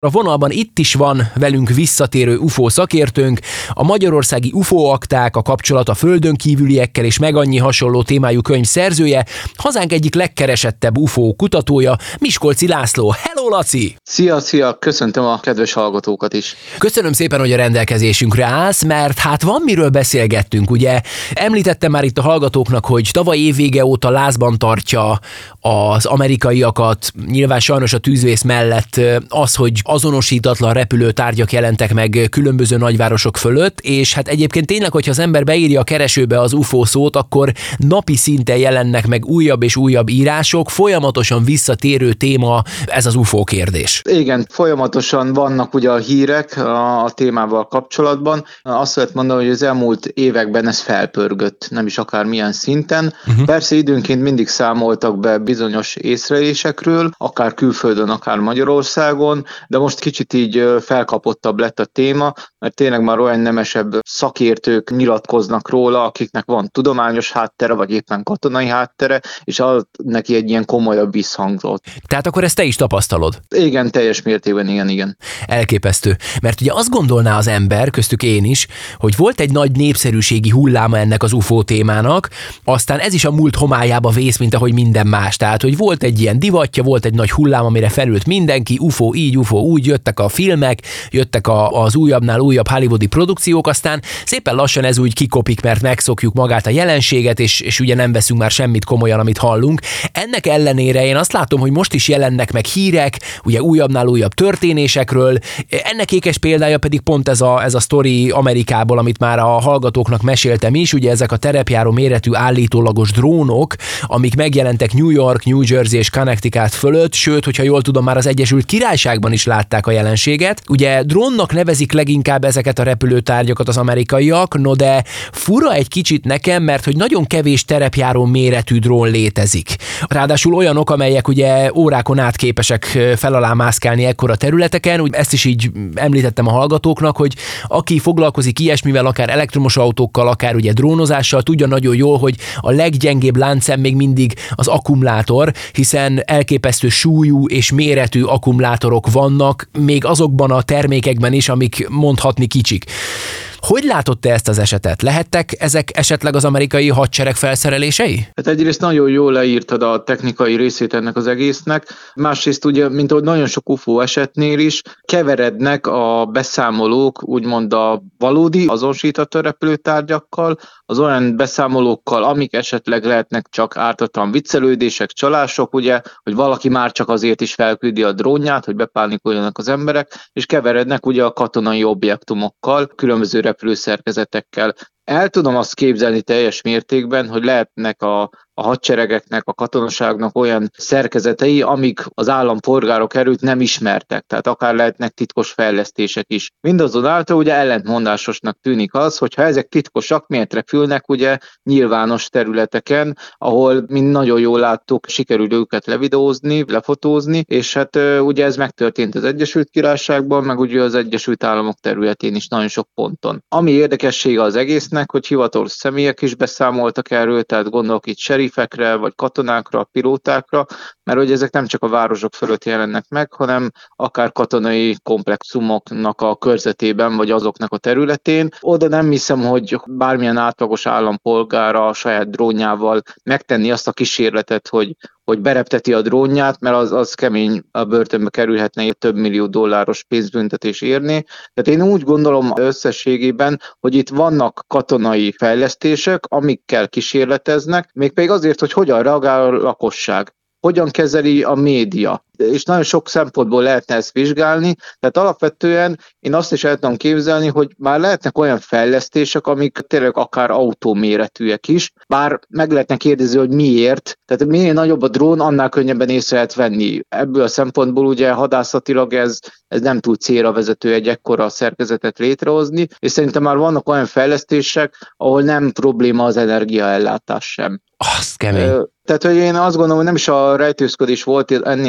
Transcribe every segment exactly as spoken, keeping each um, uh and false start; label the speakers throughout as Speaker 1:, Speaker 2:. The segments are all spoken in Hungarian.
Speaker 1: A vonalban itt is van velünk visszatérő ufó szakértőnk, a magyarországi ufó akták, a kapcsolat a földön kívüliekkel és meg annyi hasonló témájú könyv szerzője, hazánk egyik legkeresettebb ufó kutatója, Miskolci László. Hello, Laci!
Speaker 2: Szia, szia! Köszöntöm a kedves hallgatókat is.
Speaker 1: Köszönöm szépen, hogy a rendelkezésünkre állsz, mert hát van miről beszélgettünk, ugye? Említettem már itt a hallgatóknak, hogy tavaly évvége óta lázban tartja az amerikaiakat, nyilván sajnos a tűzvész mellett az, hogy azonosítatlan repülőtárgyak jelentek meg különböző nagyvárosok fölött, és hát egyébként tényleg, hogyha az ember beírja a keresőbe az ufó szót, akkor napi szinten jelennek meg újabb és újabb írások, folyamatosan visszatérő téma ez az ufó kérdés.
Speaker 2: Igen, folyamatosan vannak ugye a hírek a, a témával kapcsolatban. Azt lehet mondani, hogy az elmúlt években ez felpörgött, nem is akár milyen szinten. Uh-huh. Persze időnként mindig számoltak be bizonyos észrelésekről, akár külföldön, akár Magyarországon, de most kicsit így felkapottabb lett a téma, mert tényleg már olyan nemesebb szakértők nyilatkoznak róla, akiknek van tudományos háttere, vagy éppen katonai háttere, és ad neki egy ilyen komolyabb visszhangot.
Speaker 1: Tehát akkor ezt te is tapasztalod?
Speaker 2: Igen, teljes mértékben, igen, igen.
Speaker 1: Elképesztő. Mert ugye azt gondolná az ember, köztük én is, hogy volt egy nagy népszerűségi hulláma ennek az ufó témának, aztán ez is a múlt homályába vész, mint ahogy minden más. Tehát, hogy volt egy ilyen divatja, volt egy nagy hullám, amire felült mindenki, ufó így, ufó úgy, jöttek a filmek, jöttek a, az újabbnál újabb hollywoodi produkciók, aztán szépen lassan ez úgy kikopik, mert megszokjuk magát a jelenséget, és, és ugye nem veszünk már semmit komolyan, amit hallunk. Ennek ellenére én azt látom, hogy most is jelennek meg hírek, ugye újabbnál újabb történésekről. Ennek ékes példája pedig pont ez a, ez a sztori Amerikából, amit már a hallgatóknak meséltem is, ugye ezek a terepjáró méretű állítólagos drónok, amik megjelentek New York, New Jersey és Connecticut fölött, sőt, hogyha jól tudom, már az Egyesült Királyságban is látták a jelenséget. Ugye drónnak nevezik leginkább ezeket a repülőtárgyakat az amerikaiak, no de fura egy kicsit nekem, mert hogy nagyon kevés terepjáró méretű drón létezik. Ráadásul olyanok, amelyek ugye órákon át képesek fel alá mászkálni ekkora területeken, úgy ezt is így említettem a hallgatóknak, hogy aki foglalkozik ilyesmivel, akár elektromos autókkal, akár ugye drónozással, tudja nagyon jól, hogy a leggyengébb láncszem még mindig az akkumulátor, hiszen elképesztő súlyú és méretű akkumulátorok vannak, még azokban a termékekben is, amik mondhatni kicsik. Hogy látod te ezt az esetet? Lehettek ezek esetleg az amerikai hadsereg felszerelései?
Speaker 2: Hát egyrészt nagyon jól leírtad a technikai részét ennek az egésznek, másrészt ugye, mint ahogy nagyon sok ufó esetnél is, keverednek a beszámolók, úgymond a valódi azonosított repülőtárgyakkal, az olyan beszámolókkal, amik esetleg lehetnek csak ártatlan viccelődések, csalások, ugye, hogy valaki már csak azért is felküldi a drónját, hogy bepánikoljanak az emberek, és keverednek ugye a katonai objektumokkal, különböző repülőszerkezetekkel. El tudom azt képzelni teljes mértékben, hogy lehetnek a, a hadseregeknek, a katonaságnak olyan szerkezetei, amik az állampolgárok erőt nem ismertek, tehát akár lehetnek titkos fejlesztések is. Mindazonáltal ugye ellentmondásosnak tűnik az, hogy ha ezek titkosak, miért repülnek ugye nyilvános területeken, ahol, mint nagyon jól láttuk, sikerül őket levideózni, lefotózni, és hát ugye ez megtörtént az Egyesült Királyságban, meg ugye az Egyesült Államok területén is nagyon sok ponton. Ami érdekessége az egésznek, hogy hivatalos személyek is beszámoltak erről, tehát gondolok itt serifekre, vagy katonákra, pilótákra, mert hogy ezek nem csak a városok fölött jelennek meg, hanem akár katonai komplexumoknak a körzetében, vagy azoknak a területén. Oda nem hiszem, hogy bármilyen átlagos állampolgára a saját drónjával megtenni azt a kísérletet, hogy hogy berepteti a drónját, mert az, az kemény, a börtönbe kerülhetne, egy több millió dolláros pénzbüntetés érni. Tehát én úgy gondolom összességében, hogy itt vannak katonai fejlesztések, amikkel kísérleteznek, mégpedig azért, hogy hogyan reagál a lakosság, hogyan kezeli a média. És nagyon sok szempontból lehetne ezt vizsgálni, tehát alapvetően én azt is el tudom képzelni, hogy már lehetnek olyan fejlesztések, amik tényleg akár autóméretűek is, bár meg lehetne kérdezni, hogy miért, tehát minél nagyobb a drón, annál könnyebben észre lehet venni. Ebből a szempontból ugye hadászatilag ez, ez nem tud célra vezető egy ekkora szerkezetet létrehozni, és szerintem már vannak olyan fejlesztések, ahol nem probléma az energiaellátás sem.
Speaker 1: Az kemény.
Speaker 2: Tehát, hogy én azt gondolom, hogy nem is a rejtőzködés volt ennél a cél,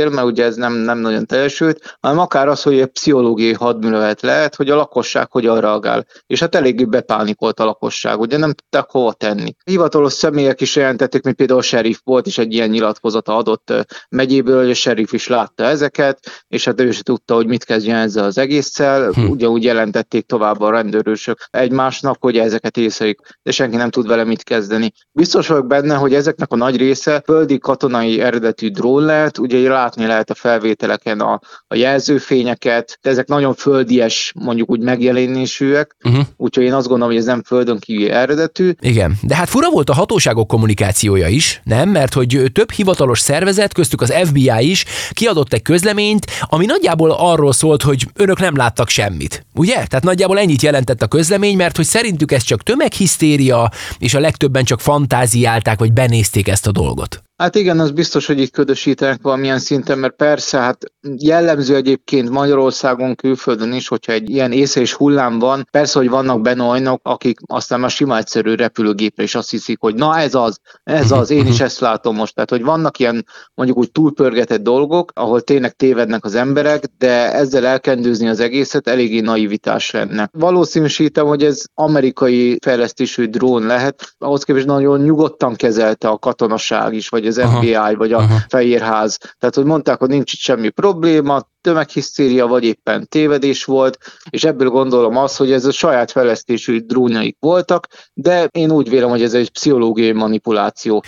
Speaker 2: cél, mert ugye ez nem, nem nagyon teljesült, hanem akár az, hogy egy pszichológiai hadművelet lehet, hogy a lakosság hogyan reagál. És hát eléggé bepánikolt a lakosság, ugye nem tudták hova tenni. Hivatalos személyek is jelentették, mint például a sheriff volt is egy ilyen nyilatkozata adott megyéből, hogy a sheriff is látta ezeket, és hát ő is tudta, hogy mit kezdjen ezzel az egésszel. Hm. Ugyanúgy jelentették tovább a rendőrösök egymásnak, hogy ezeket észrelik, de senki nem tud vele mit kezdeni. Biztos vagyok benne, hogy ezeknek a nagy része földi katonai eredetű drón lehet, ugye látni lehet a felvételeken a, a jelzőfényeket, de ezek nagyon földies, mondjuk úgy megjelenésűek, uh-huh. úgyhogy én azt gondolom, hogy ez nem földön kívüli eredetű.
Speaker 1: Igen, de hát fura volt a hatóságok kommunikációja is, nem? Mert hogy több hivatalos szervezet, köztük az ef bé i is kiadott egy közleményt, ami nagyjából arról szólt, hogy önök nem láttak semmit. Ugye? Tehát nagyjából ennyit jelentett a közlemény, mert hogy szerintük ez csak tömeghisztéria, és a legtöbben csak fantáziálták, vagy benézték ezt a dolgot.
Speaker 2: Hát igen, az biztos, hogy itt ködösítenek valamilyen szinten, mert persze, hát jellemző egyébként Magyarországon, külföldön is, hogyha egy ilyen észre és hullám van, persze, hogy vannak benne olyanok, akik aztán már sima egyszerű repülőgépre is azt hiszik, hogy na ez az, ez az, én is ezt látom most. Tehát, hogy vannak ilyen mondjuk úgy túlpörgetett dolgok, ahol tényleg tévednek az emberek, de ezzel elkendőzni az egészet eléggé naivitás lenne. Valószínűsítem, hogy ez amerikai fejlesztésű drón lehet, ahhoz képest nagyon nyugodtan kezelte a katonaság is, vagy az ef bé i, aha, vagy a aha. Fehérház. Tehát, hogy mondták, hogy nincs itt semmi probléma, tömeghisztéria, vagy éppen tévedés volt, és ebből gondolom azt, hogy ez a saját fejlesztésű drónjaik voltak, de én úgy vélem, hogy ez egy pszichológiai manipuláció.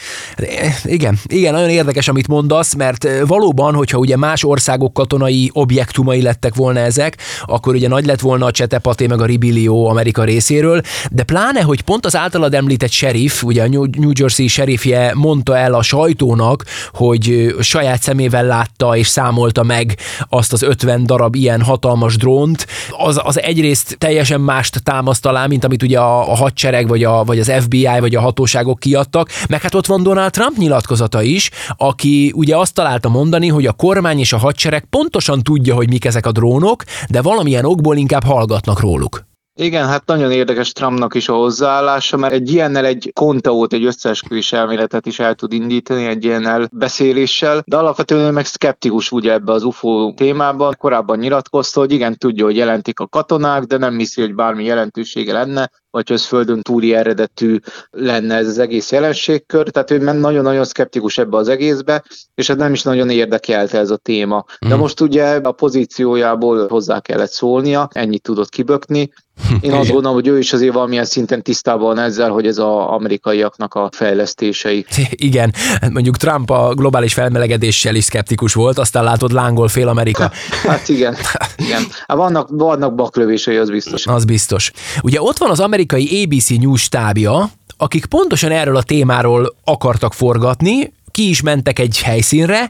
Speaker 1: Igen, igen, nagyon érdekes, amit mondasz, mert valóban, hogyha ugye más országok katonai objektumai lettek volna ezek, akkor ugye nagy lett volna a csetepaté meg a ribillió Amerika részéről, de pláne, hogy pont az általad említett sheriff, ugye a New Jersey sheriffje mondta el a sajtónak, hogy saját szemével látta és számolta meg azt az ötven darab ilyen hatalmas drónt, az, az egyrészt teljesen mást támaszt alá, mint amit ugye a, a hadsereg, vagy, a, vagy az ef bé i, vagy a hatóságok kiadtak, meg hát ott van Donald Trump nyilatkozata is, aki ugye azt találta mondani, hogy a kormány és a hadsereg pontosan tudja, hogy mik ezek a drónok, de valamilyen okból inkább hallgatnak róluk.
Speaker 2: Igen, hát nagyon érdekes Trumpnak is a hozzáállása, mert egy ilyennel egy konteót, egy összeesküvés elméletet is el tud indítani, egy ilyennel beszéléssel, de alapvetően ő meg szkeptikus ugye ebbe az ufó témában. Korábban nyilatkozta, hogy igen, tudja, hogy jelentik a katonák, de nem hiszi, hogy bármi jelentősége lenne, vagy hogy ez földön túli eredetű lenne ez az egész jelenségkör. Tehát ő nagyon-nagyon szkeptikus ebbe az egészbe, és ez nem is nagyon érdekelte ez a téma. De most ugye a pozíciójából hozzá kellett szólnia, ennyit tudott kibökni. Én azt gondolom, hogy ő is azért valamilyen szinten tisztában van ezzel, hogy ez az amerikaiaknak a fejlesztései.
Speaker 1: Igen, mondjuk Trump a globális felmelegedéssel is szkeptikus volt, aztán látod, lángol fél Amerika.
Speaker 2: Hát igen, igen. Hát vannak, vannak baklövései, az biztos.
Speaker 1: Az biztos. Ugye ott van az amerikai á bé cé News stábja, akik pontosan erről a témáról akartak forgatni, ki is mentek egy helyszínre,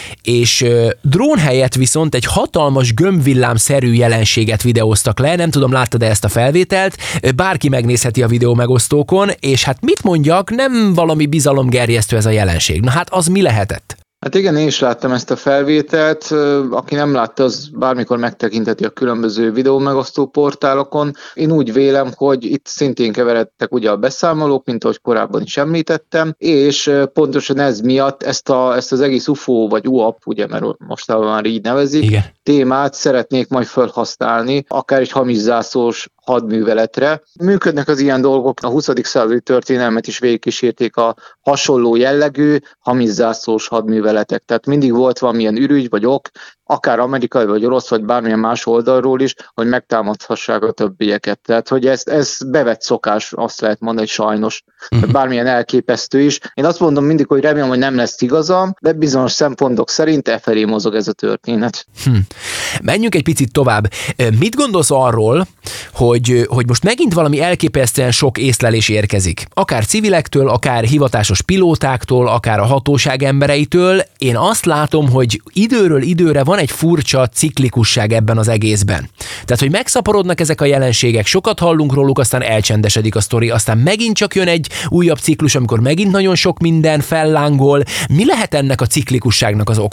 Speaker 1: és drón helyett viszont egy hatalmas gömbvillám-szerű jelenséget videóztak le, nem tudom, láttad-e ezt a felvételt, bárki megnézheti a videó megosztókon, és hát mit mondjak, nem valami bizalomgerjesztő ez a jelenség. Na hát az mi lehetett?
Speaker 2: Hát igen, én is láttam ezt a felvételt, aki nem látta, az bármikor megtekintheti a különböző videó megosztó portálokon. Én úgy vélem, hogy itt szintén keveredtek ugye a beszámolók, mint ahogy korábban is említettem, és pontosan ez miatt ezt, a, ezt az egész ufó vagy u á pé, ugye, mert mostában már így nevezik, igen, témát szeretnék majd felhasználni, akár egy hamis zászlós hadműveletre. Működnek az ilyen dolgok, a huszadik századi történelmet is végigkísérték a hasonló jellegű hamis zászlós hadműveletek. Tehát mindig volt valamilyen ürügy vagy ok, akár amerikai, vagy orosz, vagy bármilyen más oldalról is, hogy megtámadhassák a többieket. Tehát, hogy ez, ez bevett szokás, azt lehet mondani, sajnos. Uh-huh. Bármilyen elképesztő is. Én azt mondom mindig, hogy remélem, hogy nem lesz igazam, de bizonyos szempontok szerint e felé mozog ez a történet.
Speaker 1: Hm. Menjünk egy picit tovább. Mit gondolsz arról, hogy, hogy most megint valami elképesztően sok észlelés érkezik? Akár civilektől, akár hivatásos pilótáktól, akár a hatóság embereitől. Én azt látom, hogy időről időre van egy furcsa ciklikusság ebben az egészben. Tehát, hogy megszaporodnak ezek a jelenségek, sokat hallunk róluk, aztán elcsendesedik a sztori, aztán megint csak jön egy újabb ciklus, amikor megint nagyon sok minden fellángol. Mi lehet ennek a ciklikusságnak az oka?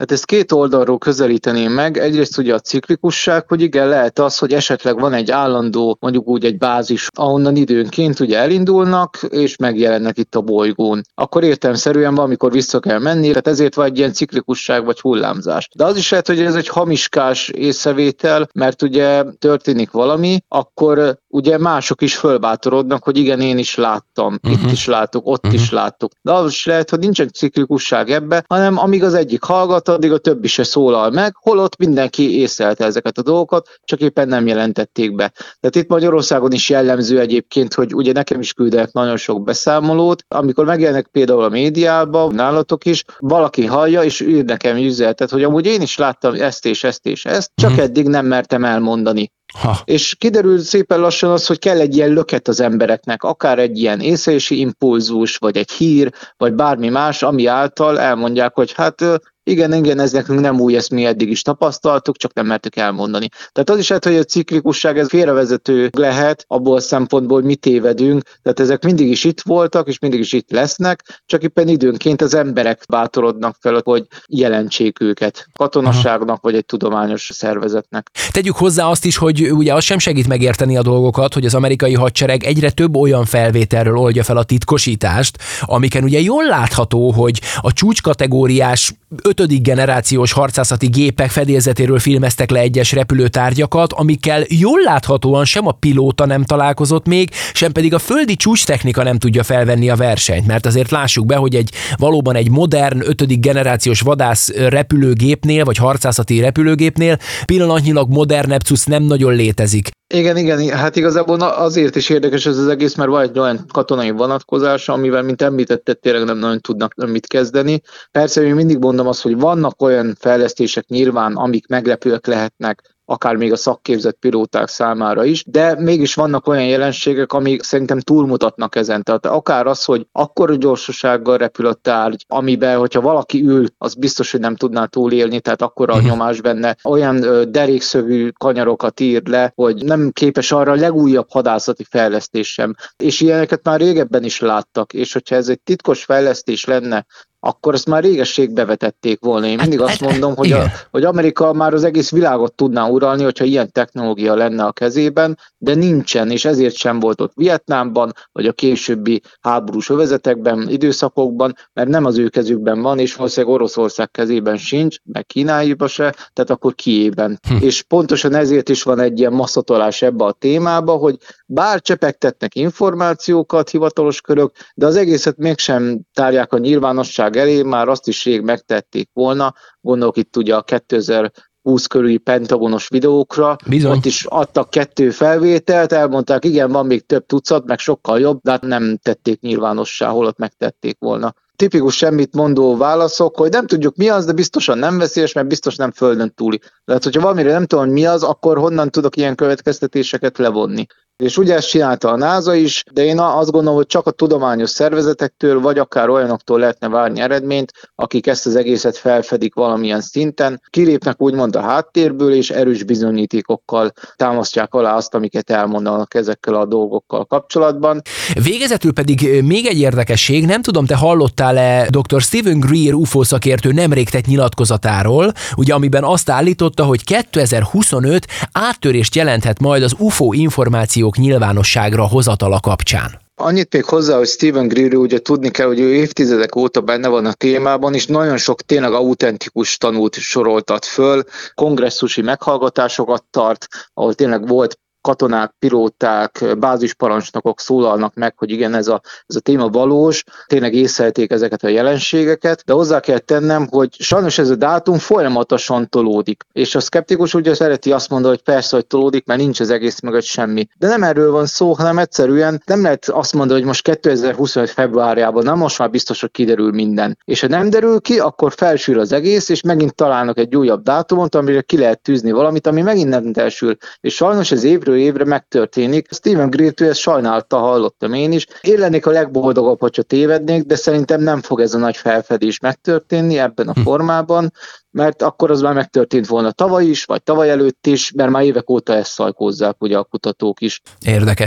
Speaker 2: Hát ezt két oldalról közelíteném meg. Egyrészt ugye a ciklikusság, hogy igen, lehet az, hogy esetleg van egy állandó, mondjuk úgy egy bázis, ahonnan időnként ugye elindulnak, és megjelennek itt a bolygón. Akkor értelemszerűen van, amikor vissza kell menni, tehát ezért van egy ilyen ciklikusság vagy hullámzás. De az is lehet, hogy ez egy hamiskás észrevétel, mert ugye történik valami, akkor ugye mások is fölbátorodnak, hogy igen, én is láttam, uh-huh. itt is látok, ott uh-huh. is látok. De az is lehet, hogy nincsen ciklikusság ebbe, hanem amíg az egyik hallgat, addig a többi se szólal meg, holott mindenki észlelte ezeket a dolgokat, csak éppen nem jelentették be. Tehát itt Magyarországon is jellemző egyébként, hogy ugye nekem is küldenek nagyon sok beszámolót, amikor megjelennek például a médiában, nálatok is, valaki hallja, és ír nekem üzenetet, hogy amúgy én is láttam ezt és ezt és ezt, csak uh-huh. eddig nem mertem elmondani. Ha. És kiderül szépen lassan az, hogy kell egy ilyen löket az embereknek, akár egy ilyen észlelési impulzus, vagy egy hír, vagy bármi más, ami által elmondják, hogy hát igen, igen, ez nekünk nem új, ezt mi eddig is tapasztaltuk, csak nem mertük elmondani. Tehát az is lehet, hogy a ciklikusság ez félrevezető lehet abból a szempontból, hogy mi tévedünk, tehát ezek mindig is itt voltak, és mindig is itt lesznek, csak éppen időnként az emberek bátorodnak fel, hogy jelentsék őket katonaságnak, Aha. vagy egy tudományos szervezetnek.
Speaker 1: Tegyük hozzá azt is, hogy ugye az sem segít megérteni a dolgokat, hogy az amerikai hadsereg egyre több olyan felvételről oldja fel a titkosítást, amiken ugye jól látható, hogy a csúcskategóriás ötödik generációs harcászati gépek fedélzetéről filmeztek le egyes repülőtárgyakat, amikkel jól láthatóan sem a pilóta nem találkozott még, sem pedig a földi csúcstechnika nem tudja felvenni a versenyt, mert azért lássuk be, hogy egy valóban egy modern ötödik generációs vadász repülőgépnél, vagy harcászati repülőgépnél pillanatnyilag modernebb cucc nem nagyon létezik.
Speaker 2: Igen, igen, hát igazából azért is érdekes ez az egész, mert van egy olyan katonai vonatkozása, amivel, mint említetted, tényleg nem nagyon tudnak mit kezdeni. Persze, én mindig mondom azt, hogy vannak olyan fejlesztések nyilván, amik meglepőek lehetnek, akár még a szakképzett pilóták számára is, de mégis vannak olyan jelenségek, amik szerintem túlmutatnak ezen. Tehát akár az, hogy akkora gyorsasággal repül a tárgy, amiben, hogyha valaki ül, az biztos, hogy nem tudná túlélni, tehát akkora a nyomás benne. Olyan ö, derékszögű kanyarokat ír le, hogy nem képes arra a legújabb hadászati fejlesztés sem. És ilyeneket már régebben is láttak, és hogyha ez egy titkos fejlesztés lenne, akkor ezt már régesség bevetették volna. Én mindig azt mondom, hogy, a, hogy Amerika már az egész világot tudná uralni, hogyha ilyen technológia lenne a kezében, de nincsen, és ezért sem volt ott Vietnámban, vagy a későbbi háborús övezetekben, időszakokban, mert nem az ő kezükben van, és valószínűleg Oroszország kezében sincs, meg Kínáiban se, tehát akkor kiében. Hm. És pontosan ezért is van egy ilyen masszatolás ebbe a témába, hogy bár csepegtetnek információkat hivatalos körök, de az egészet mégsem tárják a nyilvánosság elé, már azt is rég megtették volna, gondolok itt ugye a kétezer-húsz körüli pentagonos videókra, Bizony. Ott is adtak kettő felvételt, elmondták, igen, van még több tucat, meg sokkal jobb, de hát nem tették nyilvánossá, holott megtették volna. Tipikus semmit mondó válaszok, hogy nem tudjuk mi az, de biztosan nem veszélyes, mert biztos nem földön túli. Tehát, hogyha valamire nem tudom, hogy mi az, akkor honnan tudok ilyen következtetéseket levonni. És ugye ezt csinálta a NASA is, de én azt gondolom, hogy csak a tudományos szervezetektől, vagy akár olyanoktól lehetne várni eredményt, akik ezt az egészet felfedik valamilyen szinten, kilépnek úgymond a háttérből, és erős bizonyítékokkal támasztják alá azt, amiket elmondanak ezekkel a dolgokkal kapcsolatban.
Speaker 1: Végezetül pedig még egy érdekesség, nem tudom, te hallottál-e doktor Stephen Greer u f o szakértő nemrég tett nyilatkozatáról, ugye amiben azt állította, hogy kétezer-huszonöt áttörést jelenthet majd az u f o információk nyilvánosságra hozatala kapcsán.
Speaker 2: Annyit még hozzá, hogy Stephen Greer ugye tudni kell, hogy ő évtizedek óta benne van a témában, és nagyon sok tényleg autentikus tanút soroltat föl, kongresszusi meghallgatásokat tart, ahol tényleg volt katonák, pilóták, bázisparancsnokok szólalnak meg, hogy igen, ez a, ez a téma valós, tényleg észlelték ezeket a jelenségeket, de hozzá kell tennem, hogy sajnos ez a dátum folyamatosan tolódik. És a szkeptikus ugye szereti azt mondani, hogy persze, hogy tolódik, mert nincs az egész mögött semmi. De nem erről van szó, hanem egyszerűen nem lehet azt mondani, hogy most kétezer-huszonöt februárjában, nem most már biztos, hogy kiderül minden. És ha nem derül ki, akkor felsül az egész, és megint találnak egy újabb dátumot, amire ki lehet tűzni valamit, ami megint nem elsül. És sajnos ez évről évre megtörténik. Stephen Greer-től ezt sajnálta, hallottam én is. Én lennék a legboldogabb, hogyha tévednék, de szerintem nem fog ez a nagy felfedés megtörténni ebben a formában, mert akkor az már megtörtént volna tavaly is, vagy tavaly előtt is, mert már évek óta ezt szajkózzák ugye a kutatók is.
Speaker 1: Érdekes.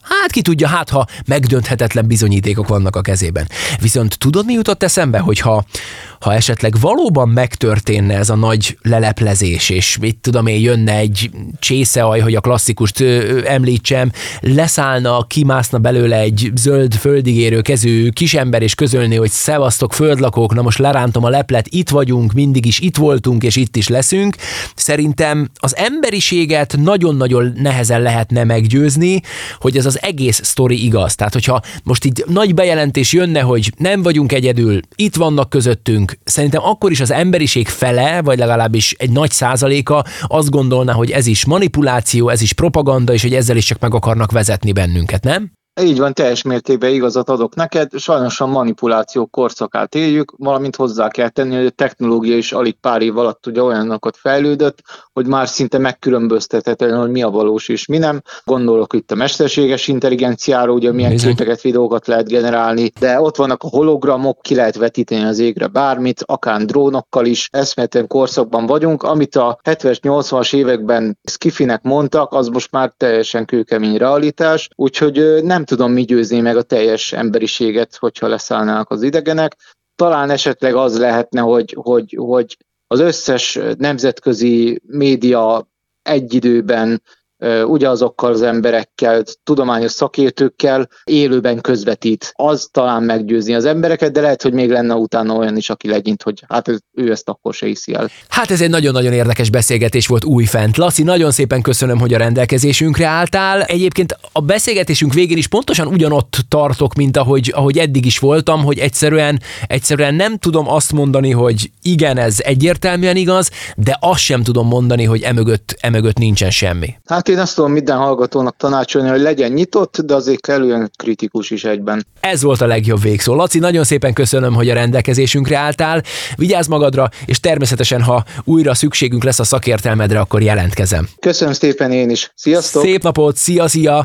Speaker 1: Hát ki tudja, hát ha megdönthetetlen bizonyítékok vannak a kezében. Viszont tudod, mi jutott eszembe, hogyha ha esetleg valóban megtörténne ez a nagy leleplezés, és mit tudom én, jönne egy csészeaj, hogy a klasszikust ö, említsem, leszállna, kimászna belőle egy zöld földigérő kezű kisember, és közölni, hogy szevasztok földlakók, na most lerántom a leplet, itt vagyunk, mindig is itt voltunk, és itt is leszünk. Szerintem az emberiséget nagyon-nagyon nehezen lehetne meggyőzni, hogy ez az egész sztori igaz. Tehát, hogyha most így nagy bejelentés jönne, hogy nem vagyunk egyedül, itt vannak közöttünk, szerintem akkor is az emberiség fele, vagy legalábbis egy nagy százaléka azt gondolná, hogy ez is manipuláció, ez is propaganda, és hogy ezzel is csak meg akarnak vezetni bennünket, nem?
Speaker 2: Így van, teljes mértékben igazat adok neked. Sajnos a manipuláció korszakát éljük, valamint hozzá kell tenni, hogy a technológia is alig pár év alatt ugye olyanokat fejlődött, hogy már szinte megkülönböztethetetlen, hogy mi a valós és mi nem. Gondolok itt a mesterséges intelligenciára, ugye milyen Bizony. képeket, videókat lehet generálni, de ott vannak a hologramok, ki lehet vetíteni az égre bármit, akár drónokkal is. Eszméletlen korszakban vagyunk, amit a hetvenes, nyolcvanas években skifinek mondtak, az most már teljesen kőkemény realitás, úgyhogy nem Nem tudom, mi győzni meg a teljes emberiséget, hogyha leszállnának az idegenek. Talán esetleg az lehetne, hogy, hogy, hogy az összes nemzetközi média egy időben ugyanazokkal az emberekkel, tudományos szakértőkkel élőben közvetít. Az talán meggyőzni az embereket, de lehet, hogy még lenne utána olyan is, aki legyint, hogy hát ő ezt akkor se hiszi el.
Speaker 1: Hát ez egy nagyon-nagyon érdekes beszélgetés volt újfent. Laci, nagyon szépen köszönöm, hogy a rendelkezésünkre álltál. Egyébként a beszélgetésünk végén is pontosan ugyanott tartok, mint ahogy, ahogy eddig is voltam, hogy egyszerűen, egyszerűen nem tudom azt mondani, hogy igen, ez egyértelműen igaz, de azt sem tudom mondani, hogy emögött, emögött nincsen semmi.
Speaker 2: Hát én azt tudom minden hallgatónak tanácsolni, hogy legyen nyitott, de azért kellően kritikus is egyben.
Speaker 1: Ez volt a legjobb végszó. Laci, nagyon szépen köszönöm, hogy a rendelkezésünkre álltál. Vigyázz magadra, és természetesen, ha újra szükségünk lesz a szakértelmedre, akkor jelentkezem.
Speaker 2: Köszönöm szépen én is. Sziasztok!
Speaker 1: Szép napot, szia, szia!